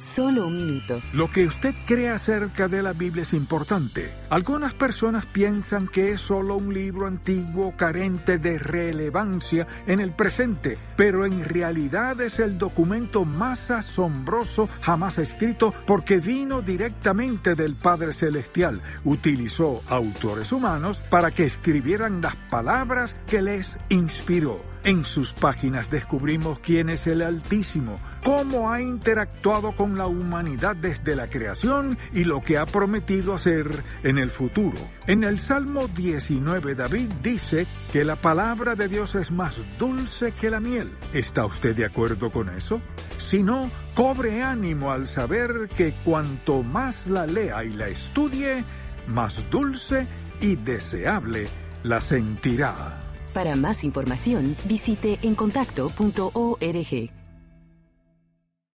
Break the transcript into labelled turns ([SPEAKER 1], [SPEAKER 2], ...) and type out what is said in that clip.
[SPEAKER 1] Solo un minuto.
[SPEAKER 2] Lo que usted cree acerca de la Biblia es importante. Algunas personas piensan que es solo un libro antiguo carente de relevancia en el presente, pero en realidad es el documento más asombroso jamás escrito porque vino directamente del Padre Celestial. Utilizó autores humanos para que escribieran las palabras que les inspiró. En sus páginas descubrimos quién es el Altísimo, cómo ha interactuado con la humanidad desde la creación y lo que ha prometido hacer en el futuro. En el Salmo 19, David dice que la palabra de Dios es más dulce que la miel. ¿Está usted de acuerdo con eso? Si no, cobre ánimo al saber que cuanto más la lea y la estudie, más dulce y deseable la sentirá.
[SPEAKER 1] Para más información, visite encontacto.org.